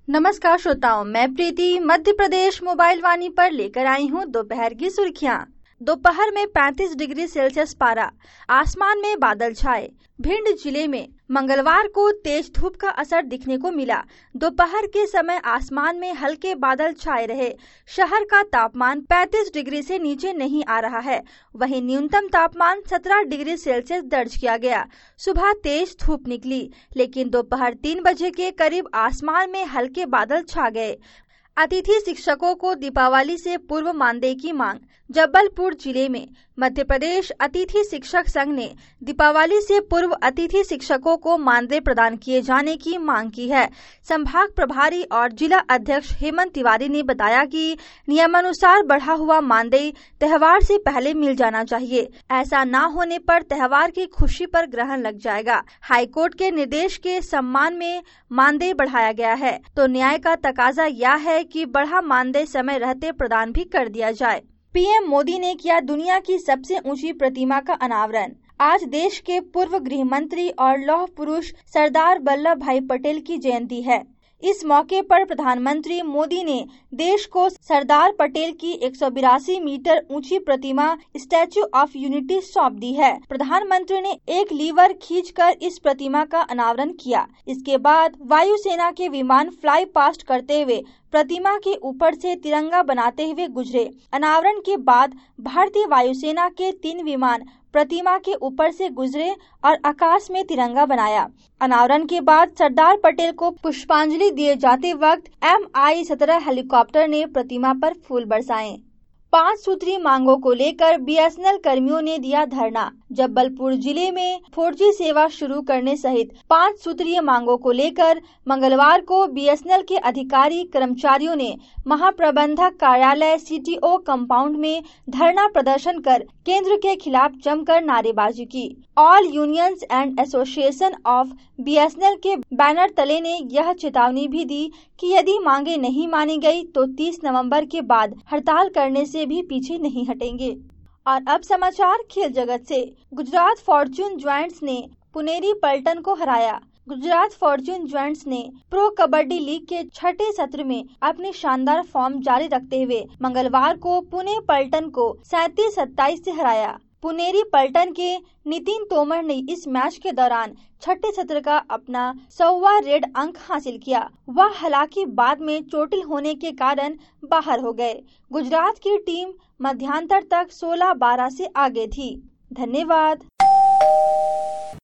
नमस्कार श्रोताओं, मैं प्रीति मध्य प्रदेश मोबाइल वाणी पर लेकर आई हूँ दोपहर की सुर्खियाँ। दोपहर में 35 डिग्री सेल्सियस पारा, आसमान में बादल छाए। भिंड जिले में मंगलवार को तेज धूप का असर दिखने को मिला। दोपहर के समय आसमान में हल्के बादल छाए रहे। शहर का तापमान 35 डिग्री से नीचे नहीं आ रहा है। वहीं न्यूनतम तापमान 17 डिग्री सेल्सियस दर्ज किया गया। सुबह तेज धूप निकली, लेकिन दोपहर 3 बजे के करीब आसमान में हल्के बादल छा गए। अतिथि शिक्षकों को दीपावली से पूर्व मानदेय की मांग। जबलपुर जिले में मध्य प्रदेश अतिथि शिक्षक संघ ने दीपावली से पूर्व अतिथि शिक्षकों को मानदेय प्रदान किए जाने की मांग की है। संभाग प्रभारी और जिला अध्यक्ष हेमंत तिवारी ने बताया कि नियमानुसार बढ़ा हुआ मानदेय त्योहार से पहले मिल जाना चाहिए। ऐसा न होने पर त्योहार की खुशी पर ग्रहण लग जाएगा। हाईकोर्ट के निर्देश के सम्मान में मानदेय बढ़ाया गया है, तो न्याय का तकाजा यह है कि बढ़ा मानदेय समय रहते प्रदान भी कर दिया जाए। पीएम मोदी ने किया दुनिया की सबसे ऊंची प्रतिमा का अनावरण। आज देश के पूर्व गृह मंत्री और लौह पुरुष सरदार वल्लभ भाई पटेल की जयंती है। इस मौके पर प्रधानमंत्री मोदी ने देश को सरदार पटेल की 182 मीटर ऊंची प्रतिमा स्टैच्यू ऑफ यूनिटी सौंप दी है। प्रधानमंत्री ने एक लीवर खींचकर इस प्रतिमा का अनावरण किया। इसके बाद वायुसेना के विमान फ्लाई पास्ट करते हुए प्रतिमा के ऊपर से तिरंगा बनाते हुए गुजरे। अनावरण के बाद भारतीय वायुसेना के 3 विमान प्रतिमा के ऊपर से गुजरे और आकाश में तिरंगा बनाया। अनावरण के बाद सरदार पटेल को पुष्पांजलि दिए जाते वक्त Mi-17 हेलीकॉप्टर ने प्रतिमा पर फूल बरसाए। 5 सूत्री मांगों को लेकर बीएसएनएल कर्मियों ने दिया धरना। जबलपुर जिले में 4G सेवा शुरू करने सहित 5 सूत्रीय मांगों को लेकर मंगलवार को बीएसएनएल के अधिकारी कर्मचारियों ने महाप्रबंधक कार्यालय सीटीओ कंपाउंड में धरना प्रदर्शन कर केंद्र के खिलाफ जमकर नारेबाजी की। All unions and association of BSNL के बैनर तले ने यह चेतावनी भी दी कि यदि मांगे नहीं मानी गई तो 30 नवंबर के बाद हड़ताल करने से भी पीछे नहीं हटेंगे। और अब समाचार खेल जगत से। गुजरात फॉर्च्यून ज्वाइंट्स ने पुनेरी पल्टन को हराया। गुजरात फॉर्च्यून ज्वाइंट्स ने प्रो कबड्डी लीग के 6ठे सत्र में अपनी शानदार फॉर्म जारी रखते हुए मंगलवार को पुणे पल्टन को 37-27 से हराया। पुनेरी पल्टन के नितिन तोमर ने इस मैच के दौरान 6ठे सत्र का अपना 100वां रेड अंक हासिल किया। वह हालांकि बाद में चोटिल होने के कारण बाहर हो गए। गुजरात की टीम मध्यांतर तक 16-12 से आगे थी। धन्यवाद।